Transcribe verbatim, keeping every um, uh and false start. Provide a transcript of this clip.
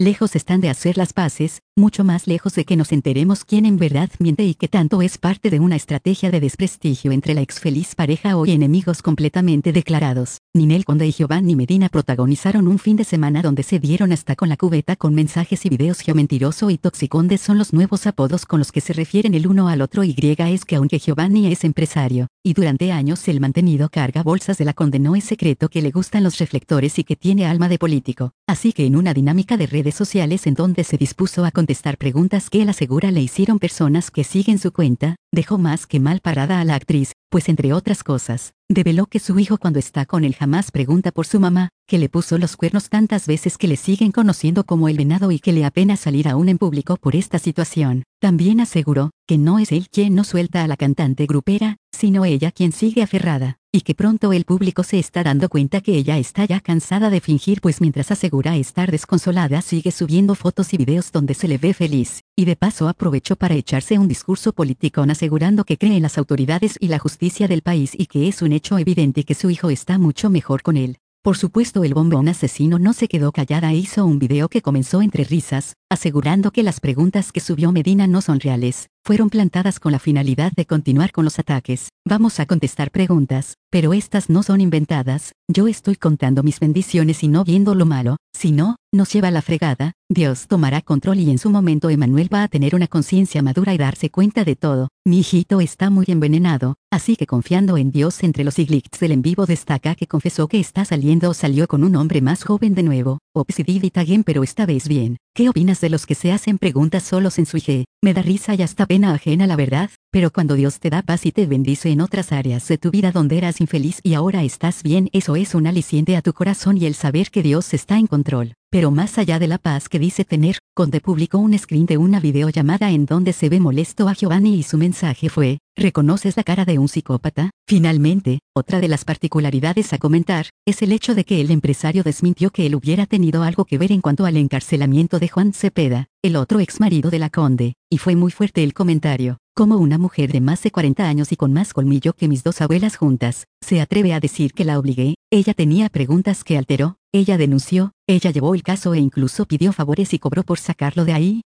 lejos están de hacer las paces, mucho más lejos de que nos enteremos quién en verdad miente y que tanto es parte de una estrategia de desprestigio entre la exfeliz pareja hoy enemigos completamente declarados. Ninel Conde y Giovanni Medina protagonizaron un fin de semana donde se dieron hasta con la cubeta con mensajes y videos. Geomentiroso y Toxiconde son los nuevos apodos con los que se refieren el uno al otro. Y es que aunque Giovanni es empresario, y durante años el mantenido carga bolsas de la Conde, no es secreto que le gustan los reflectores y que tiene alma de político. Así que en una dinámica de redes sociales en donde se dispuso a contestar preguntas que él asegura le hicieron personas que siguen su cuenta, dejó más que mal parada a la actriz, pues entre otras cosas, develó que su hijo cuando está con él jamás pregunta por su mamá, que le puso los cuernos tantas veces que le siguen conociendo como el venado y que le apena salir aún en público por esta situación. También aseguró que no es él quien no suelta a la cantante grupera, sino ella quien sigue aferrada, y que pronto el público se está dando cuenta que ella está ya cansada de fingir, pues mientras asegura estar desconsolada sigue subiendo fotos y videos donde se le ve feliz, y de paso aprovechó para echarse un discurso político asegurando que cree en las autoridades y la justicia del país y que es un hecho evidente que su hijo está mucho mejor con él. Por supuesto, el bombón asesino no se quedó callada e hizo un video que comenzó entre risas, asegurando que las preguntas que subió Medina no son reales, fueron plantadas con la finalidad de continuar con los ataques. Vamos a contestar preguntas, pero estas no son inventadas, yo estoy contando mis bendiciones y no viendo lo malo, si no, nos lleva a la fregada, Dios tomará control y en su momento Emanuel va a tener una conciencia madura y darse cuenta de todo. Mi hijito está muy envenenado, así que confiando en Dios. Entre los iglits del en vivo destaca que confesó que está saliendo o salió con un hombre más joven de nuevo, Opsidivit again, pero esta vez bien. ¿Qué opinas de los que se hacen preguntas solos en su I G? Me da risa y hasta pena ajena la verdad, pero cuando Dios te da paz y te bendice en otras áreas de tu vida donde eras infeliz y ahora estás bien, eso es un aliciente a tu corazón y el saber que Dios está en control. Pero más allá de la paz que dice tener, Conde publicó un screen de una videollamada en donde se ve molesto a Giovanni y su mensaje fue: ¿reconoces la cara de un psicópata? Finalmente, otra de las particularidades a comentar, es el hecho de que el empresario desmintió que él hubiera tenido algo que ver en cuanto al encarcelamiento de Juan Cepeda, el otro ex marido de la Conde, y fue muy fuerte el comentario. Como una mujer de más de cuarenta años y con más colmillo que mis dos abuelas juntas, se atreve a decir que la obligué, ella tenía preguntas que alteró, ella denunció, ella llevó el caso e incluso pidió favores y cobró por sacarlo de ahí.